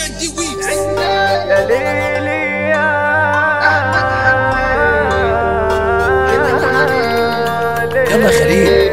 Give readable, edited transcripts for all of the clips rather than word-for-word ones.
شادي ويبس يا ليلي يا يلا خليل.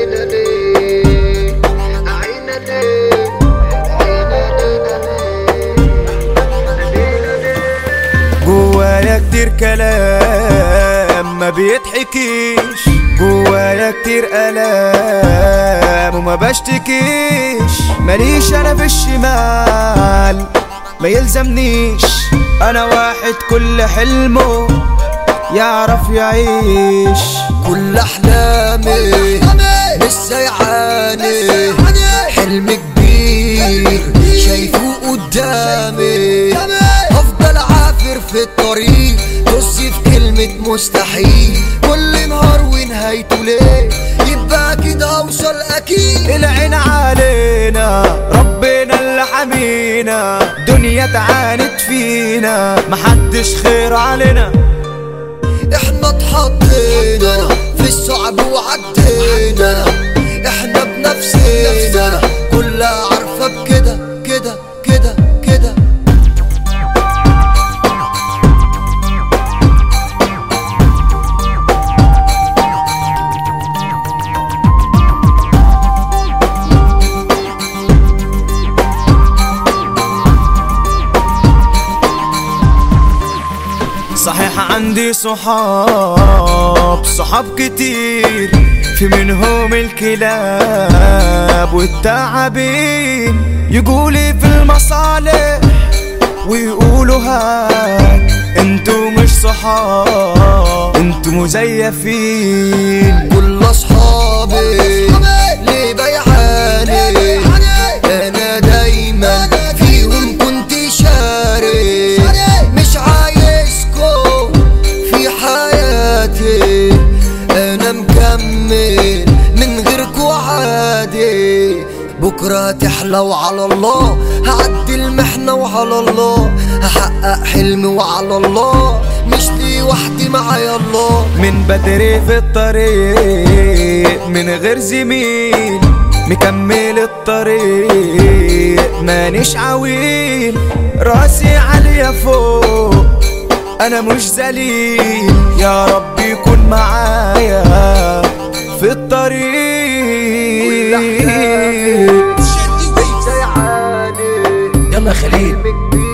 جوايا كتير كلام ما بيضحكيش، جوايا كتير ألام وما بشتكيش. ماليش أنا في الشمال ما يلزمنيش، أنا واحد كل حلمه يعرف يعيش. كل أحلامي لسه يعاني، حلم كبير شايفه قدامي. هفضل عافر في الطريق، توصي في كلمة مستحيل. كل نهار ونهايته ليه يبقى كده هوصل أكيد. العين علينا ربنا اللي حمينا، دنيا تعاند فينا محدش خير علينا. احنا اتحطينا في الصعب وعدينا، احنا بنفسنا كلها عارفة بكده كده كده كده. صحيح عندي صحاب كتير، في منهم الكلاب والتعابين. يقولي في المصالح ويقولوا هات، انتو مش صحاب انتو مزيفين. كل اصحابي ليه بيعاني، انا دايما فيهم كنت شاري. مش عايزكم في حياتي، انا مكمل من غيركوا عادي. بكرة تحلى وعلى الله، هعدي المحنة وعلى الله، هحقق حلمي وعلى الله. مش لي وحدي معايا الله. من بدري في الطريق من غير زميل، مكمل الطريق مانيش عويل. راسي عالية فوق انا مش ذليل، يا رب يكون معايا في الطريق. شادي ويبس يلا خليل.